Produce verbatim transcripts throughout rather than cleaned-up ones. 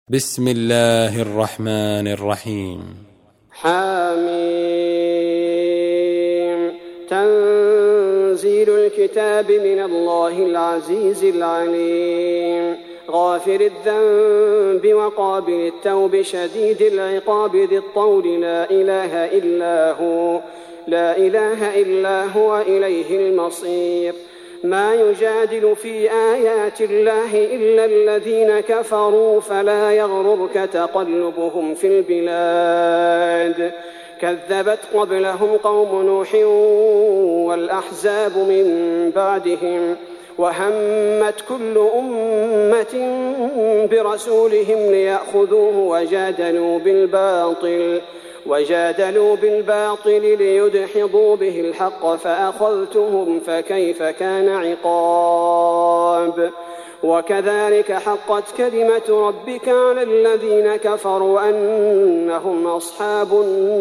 بسم الله الرحمن الرحيم. حميم. تنزيل الكتاب من الله العزيز العليم، غافر الذنب وقابل التوب شديد العقاب ذي الطول، لا إله إلا هو لا إله إلا هو إليه المصير. ما يجادل في آيات الله إلا الذين كفروا، فلا يغررك تقلبهم في البلاد. كذبت قبلهم قوم نوح والأحزاب من بعدهم، وهمت كل أمة برسولهم ليأخذوه وجادلوا بالباطل وجادلوا بالباطل ليدحضوا به الحق، فأخذتهم فكيف كان عقاب. وكذلك حقت كلمة ربك على الذين كفروا أنهم أصحاب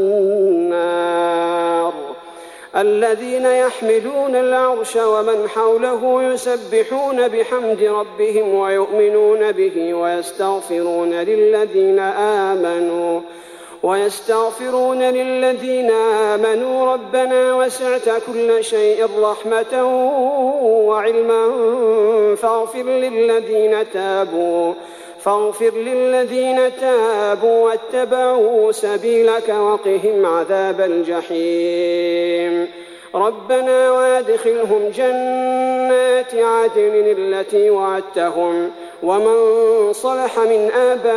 النار. الذين يحملون العرش ومن حوله يسبحون بحمد ربهم ويؤمنون به ويستغفرون للذين آمنوا ويستغفرون للذين آمنوا ربنا وسعت كل شيء رحمة وعلما فاغفر للذين تابوا فاغفر للذين تابوا واتبعوا سبيلك وقهم عذاب الجحيم. ربنا وادخلهم جنات عدن التي وعدتهم ومن صلح من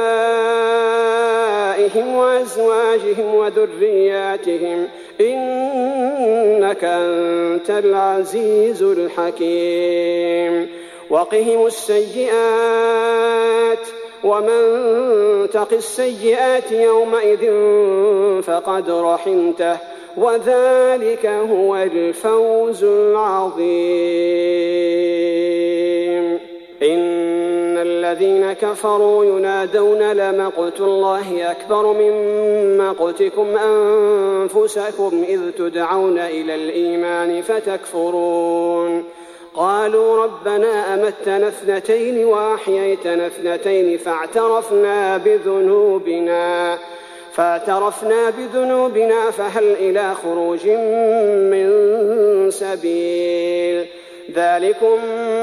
آبائهم وأزواجهم وذرياتهم إنك أنت العزيز الحكيم. وقهم السيئات ومن تق السيئات يومئذ فقد رحمته وذلك هو الفوز العظيم. إن الذين كفروا ينادون لمقت الله أكبر من مقتكم أنفسكم إذ تدعون إلى الإيمان فتكفرون. قالوا ربنا أمتنا اثنتين وأحييتنا اثنتين فاعترفنا بذنوبنا فاعترفنا بذنوبنا فهل إلى خروج من سبيل. ذلكم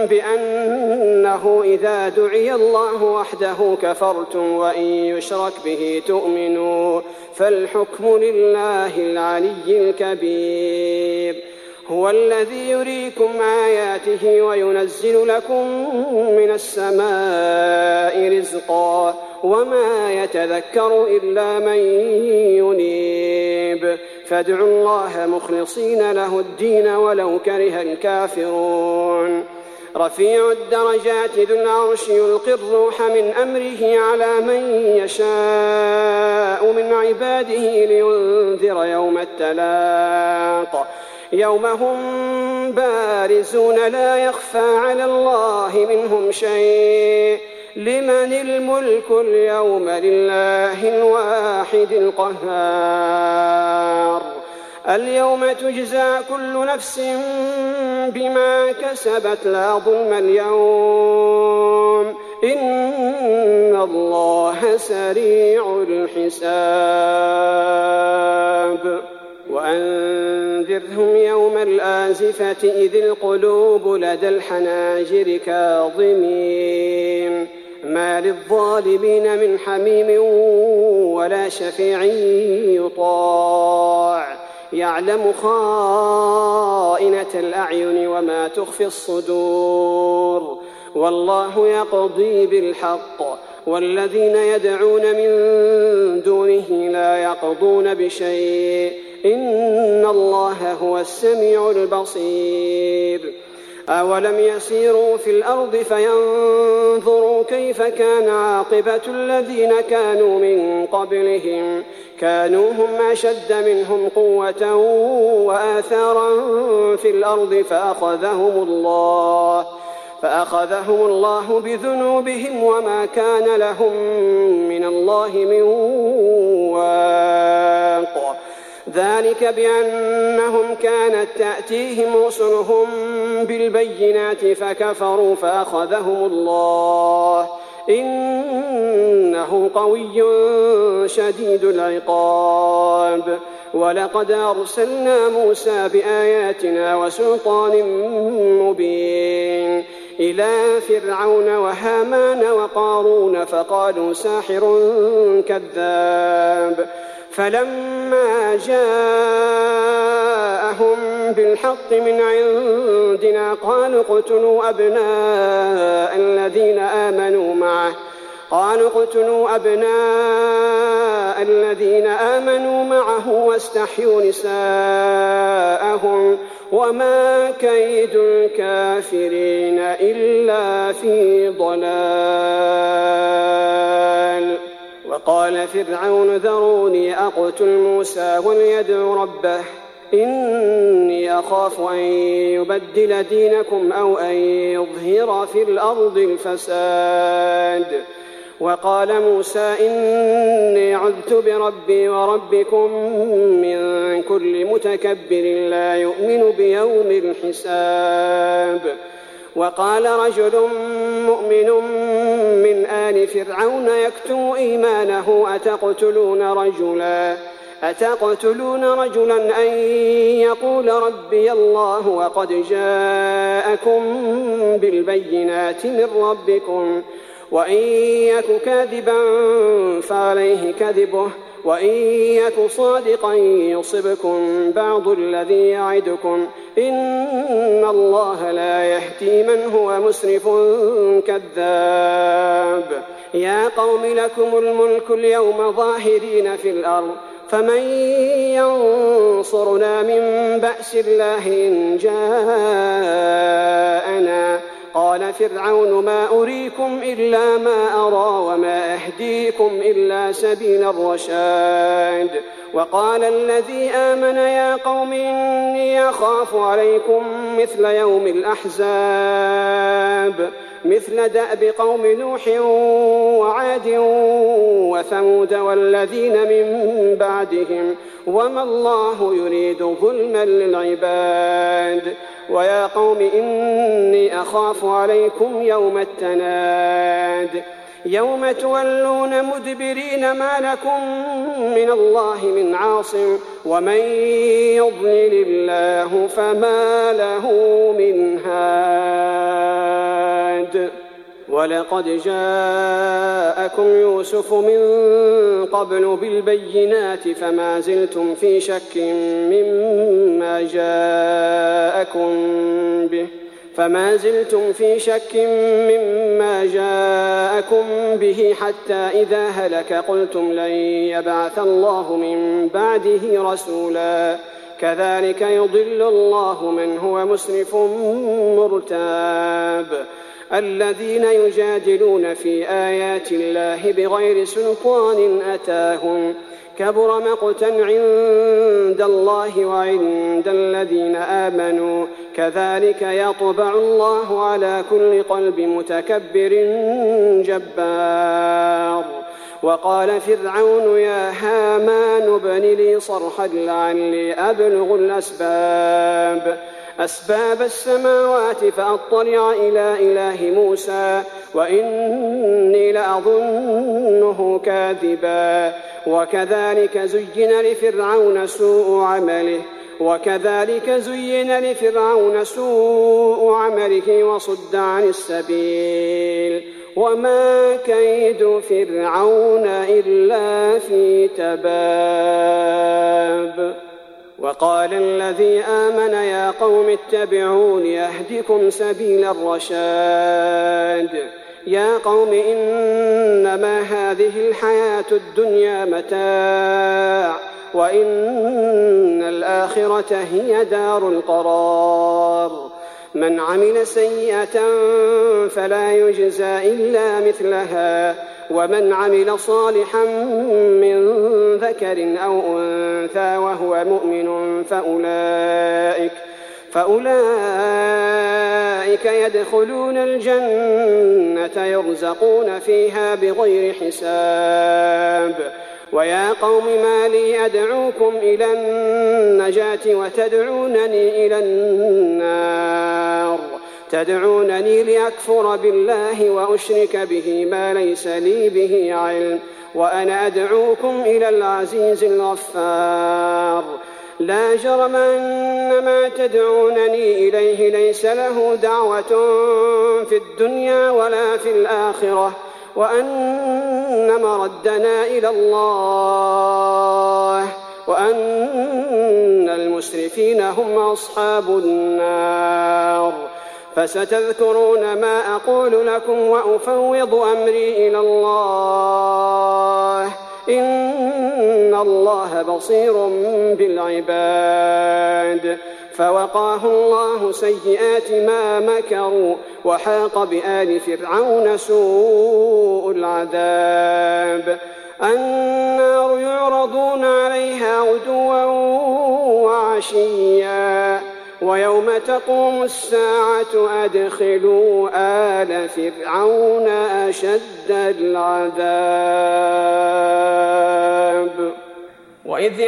بأنه إذا دعي الله وحده كفرتم وإن يشرك به تؤمنوا فالحكم لله العلي الكبير. هو الذي يريكم آياته وينزل لكم من السماء رزقا وما يتذكر إلا من ينيب. فادعوا الله مخلصين له الدين ولو كره الكافرون. رفيع الدرجات ذو العرش يلقي الروح من أمره على من يشاء من عباده لينذر يوم التلاق يوم هم بارزون لا يخفى على الله منهم شيء. لمن الملك اليوم لله الواحد القهار. اليوم تجزى كل نفس بما كسبت لا ظلم اليوم إن الله سريع الحساب. وأنذرهم يوم الآزفة إذ القلوب لدى الحناجر كاظمين ما للظالمين من حميم ولا شفيع يطاع يعلم خائنة الأعين وما تخفي الصدور والله يقضي بالحق والذين يدعون من دونه لا يقضون بشيء إن الله هو السميع البصير. أولم يسيروا في الأرض فينظروا كيف كان عاقبة الذين كانوا من قبلهم كانوا هم أشد منهم قوة وآثارا في الأرض فأخذهم الله فأخذهم الله بذنوبهم وما كان لهم من الله من واق. ذلك بأنهم كانت تأتيهم رسلهم بالبينات فكفروا فأخذهم الله إنه قوي شديد العقاب. ولقد أرسلنا موسى بآياتنا وسلطان مبين إلى فرعون وهامان وقارون فقالوا ساحر كذاب. فلما جاءهم بالحق من عندنا قالوا اقتلوا أبناء الذين آمنوا معه قالوا اقتلوا أبناء الذين آمنوا معه واستحيوا نساءهم وما كيد الكافرين إلا في ضلال. وقال فرعون ذروني أقتل موسى وليدع ربه إني أخاف أن يبدل دينكم أو أن يظهر في الأرض الفساد. وقال موسى إني عذت بربي وربكم من كل متكبر لا يؤمن بيوم الحساب. وقال رجل مؤمن من آل فرعون يكتم إيمانه أتقتلون رجلا أتقتلون رجلا أن يقول ربي الله وقد جاءكم بالبينات من ربكم وإن يك كاذبا فعليه كذبه وإن يك صادقا يصبكم بعض الذي يعدكم إن الله لا يهدي من هو مسرف كذاب. يا قوم لكم الملك اليوم ظاهرين في الأرض فمن ينصرنا من بأس الله إن جاءنا. قال فرعون ما أريكم إلا ما أرى وما أهديكم إلا سبيل الرشاد. وقال الذي آمن يا قوم إني أخاف عليكم مثل يوم الأحزاب مثل دأب قوم نوح وعاد وثمود والذين من بعدهم وما الله يريد ظلما للعباد. ويا قوم إني أخاف عليكم يوم التناد يوم تولون مدبرين ما لكم من الله من عاصم ومن يضلل الله فما له من هاد. ولقد جاءكم يوسف من قبل بالبينات فما زلتم في شك مما جاءكم به فما زلتم في شك مما جاءكم به حتى إذا هلك قلتم لن يبعث الله من بعده رسولا كذلك يضل الله من هو مسرف مرتاب. الذين يجادلون في آيات الله بغير سلطان أتاهم كبر مقتا عند الله وعند الذين آمنوا كذلك يطبع الله على كل قلب متكبر جبار. وقال فرعون يا هامان ابن لي صرحا لعلي أبلغ الأسباب أسباب السماوات فأطلع إلى إله موسى وإني لأظنه كاذبا. وكذلك زين لفرعون سوء عمله وكذلك زين لفرعون سوء عمله وصد عن السبيل وما كيد فرعون إلا في تباب. وقال الذي آمن يا قوم اتبعون يهدكم سبيل الرشاد. يا قوم إنما هذه الحياة الدنيا متاع وإن الآخرة هي دار القرار. من عمل سيئة فلا يجزى إلا مثلها ومن عمل صالحا من ذكر أو أنثى وهو مؤمن فأولئك فأولئك يدخلون الجنة يرزقون فيها بغير حساب. ويا قوم ما لي أدعوكم إلى النجاة وتدعونني إلى النار تدعونني لأكفر بالله وأشرك به ما ليس لي به علم وأنا أدعوكم إلى العزيز الغفار. لا جرم أن ما تدعونني إليه ليس له دعوة في الدنيا ولا في الآخرة وأن مردنا إلى الله وأن المسرفين هم أصحاب النار. فستذكرون ما أقول لكم وأفوض أمري إلى الله إن الله بصير بالعباد. فوقاه الله سيئات ما مكروا وحاق بآل فرعون سوء العذاب. النار يعرضون عليها غدوا وعشيا ويوم تقوم الساعة أدخلوا آل فرعون أشد العذاب. وإذ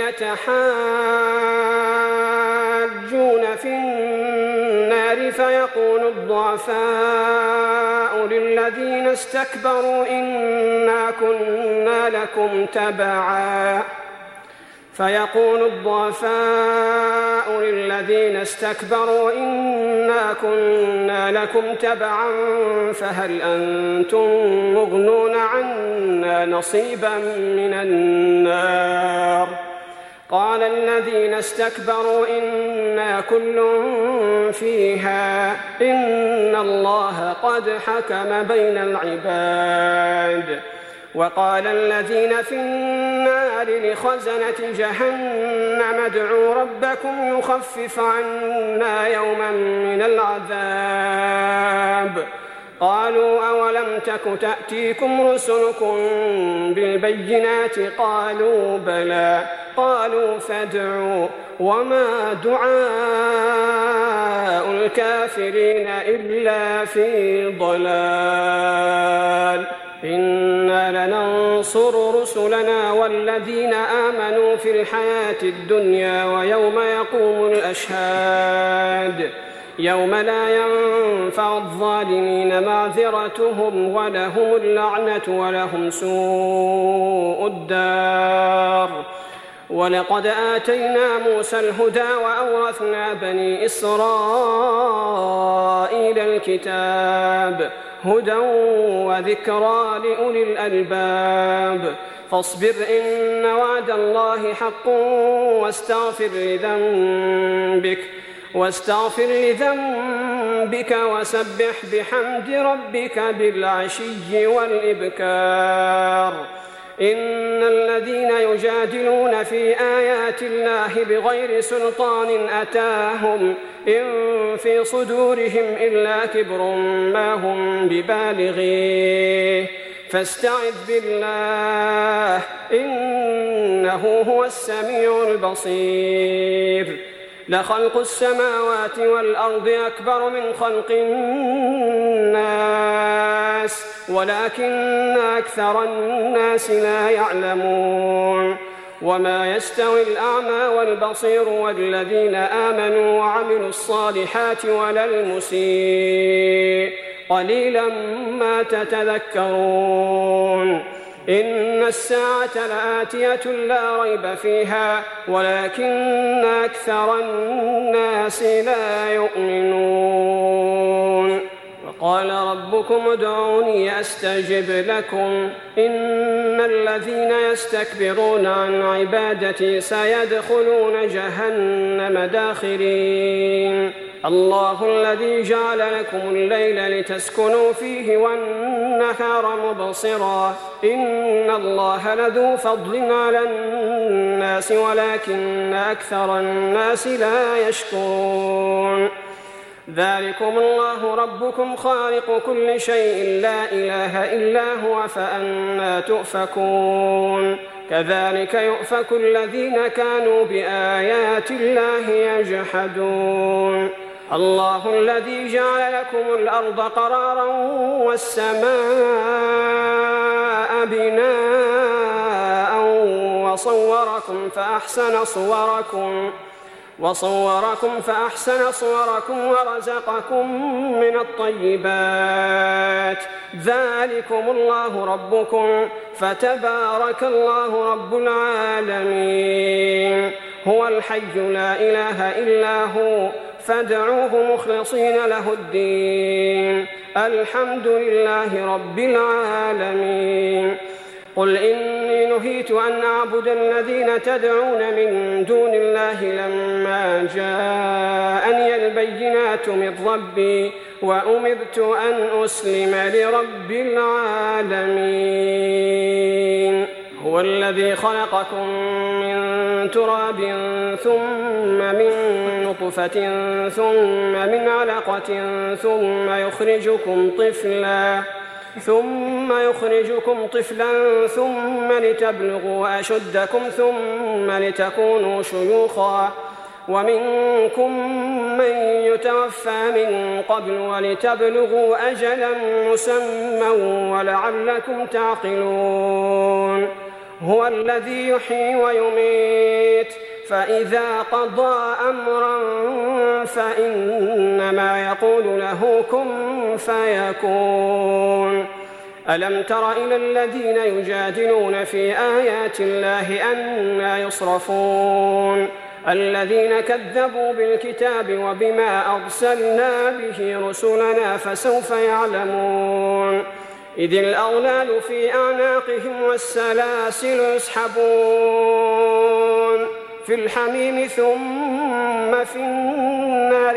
يتحاجون في النار فيقول الضعفاء للذين استكبروا إنا كنا لكم تبعا فيقول الضعفاء للذين استكبروا إنا كنا لكم تبعا فهل أنتم مغنون عنا نصيبا من النار. قال الذين استكبروا إنا كل فيها إن الله قد حكم بين العباد. وقال الذين في النار لخزنة جهنم ادعوا ربكم يخفف عنا يوما من العذاب. قالوا أولم تك تأتيكم رسلكم بالبينات قالوا بلى قالوا فادعوا وما دعاء الكافرين إلا في ضلال. إنا لننصر رسلنا والذين آمنوا في الحياة الدنيا ويوم يقوم الأشهاد يوم لا ينفع الظالمين معذرتهم ولهم اللعنة ولهم سوء الدار. ولقد آتينا موسى الهدى وأورثنا بني إسرائيل الكتاب هدى وذكرى لأولي الألباب. فاصبر إن وعد الله حق واستغفر لذنبك واستغفر لذنبك وسبح بحمد ربك بالعشي والإبكار. إن الذين يجادلون في آيات الله بغير سلطان أتاهم إن في صدورهم إلا كبر ما هم ببالغيه فاستعذ بالله إنه هو السميع البصير. لخلق السماوات والأرض أكبر من خلق الناس ولكن أكثر الناس لا يعلمون. وما يستوي الأعمى والبصير والذين آمنوا وعملوا الصالحات ولا المسيء قليلا ما تتذكرون. إن الساعة لآتية لا ريب فيها ولكن أكثر الناس لا يؤمنون. وقال ربكم ادعوني أستجب لكم إن الذين يستكبرون عن عبادتي سيدخلون جهنم داخرين. الله الذي جعل لكم الليل لتسكنوا فيه والنهار مبصرا إن الله لذو فضل على الناس ولكن أكثر الناس لا يشكرون. ذلكم الله ربكم خالق كل شيء لا إله إلا هو فأنى تؤفكون. كذلك يؤفك الذين كانوا بآيات الله يجحدون. الله الذي جعل لكم الأرض قرارا والسماء بناء وصوركم فأحسن صوركم وصوركم فأحسن صوركم ورزقكم من الطيبات ذلكم الله ربكم فتبارك الله رب العالمين هو الحي لا إله إلا هو فادعوه مخلصين له الدين الحمد لله رب العالمين قل إني نهيت أن أعبد الذين تدعون من دون الله لما جاءني البينات من ربي وأمرت أن أسلم لرب العالمين هو الذي خلقكم من تراب ثم من نطفة ثم من علقة ثم يخرجكم طفلا ثم يخرجكم طفلا ثم لتبلغوا أشدكم ثم لتكونوا شيوخا ومنكم من يتوفى من قبل ولتبلغوا أجلا مسمى ولعلكم تعقلون هو الذي يحيي ويميت فإذا قضى أمرا فإنما يقول له كن فيكون ألم تر إلى الذين يجادلون في آيات الله أنى يصرفون الذين كذبوا بالكتاب وبما أرسلنا به رسلنا فسوف يعلمون إذ الأغلال في أعناقهم والسلاسل يسحبون في الحميم ثم في النار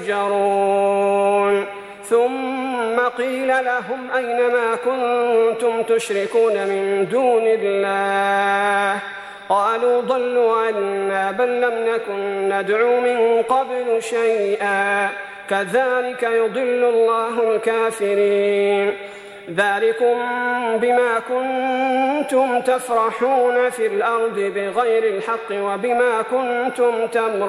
يسجرون ثم قيل لهم أين ما كنتم تشركون من دون الله قالوا ضلوا عنا بل لم نكن ندعو من قبل شيئا كذلك يضل الله الكافرين ذلكم بما كنتم تفرحون في الأرض بغير الحق وبما كنتم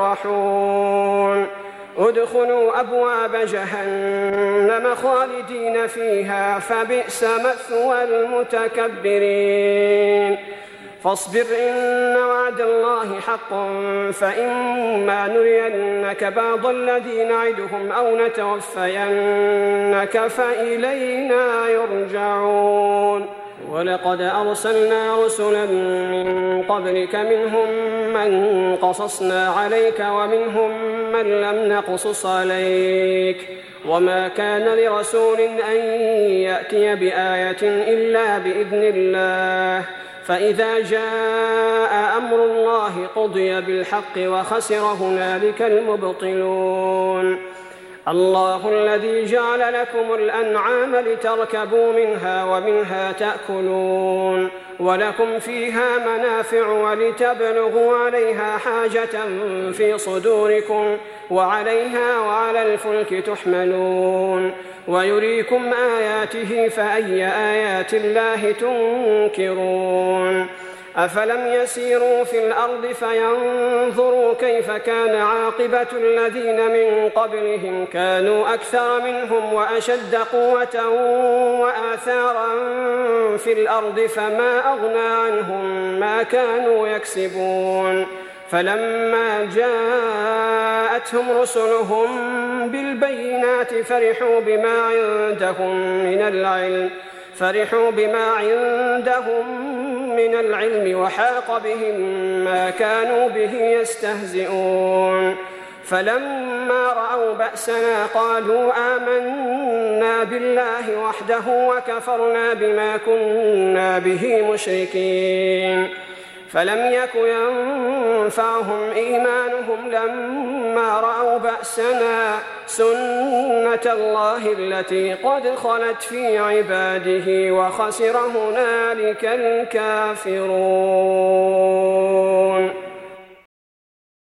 تمرحون ادخلوا أبواب جهنم خالدين فيها فبئس مثوى المتكبرين فاصبر إن وعد الله حق فإما نرينك بعض الذي نعدهم أو نتوفينك فإلينا يرجعون ولقد أرسلنا رسلا من قبلك منهم من قصصنا عليك ومنهم من لم نقصص عليك وما كان لرسول أن يأتي بآية إلا بإذن الله فإذا جاء أمر الله قضي بالحق وخسر هنالك المبطلون الله الذي جعل لكم الأنعام لتركبوا منها ومنها تأكلون ولكم فيها منافع ولتبلغوا عليها حاجة في صدوركم وعليها وعلى الفلك تحملون ويريكم آياته فأي آيات الله تنكرون أفلم يسيروا في الأرض فينظروا كيف كان عاقبة الذين من قبلهم كانوا أكثر منهم وأشد قوة وآثارا في الأرض فما أغنى عنهم ما كانوا يكسبون فلما جاءتهم رسلهم بالبينات فرحوا بما عندهم من العلم فرحوا بما عندهم من العلم وحاق بهم ما كانوا به يستهزئون فلما رأوا بأسنا قالوا آمنا بالله وحده وكفرنا بما كنا به مشركين فلم يك ينفعهم إيمانهم لما رأوا بأسنا سنة الله التي قد خلت في عباده وخسر هنالك الكافرون.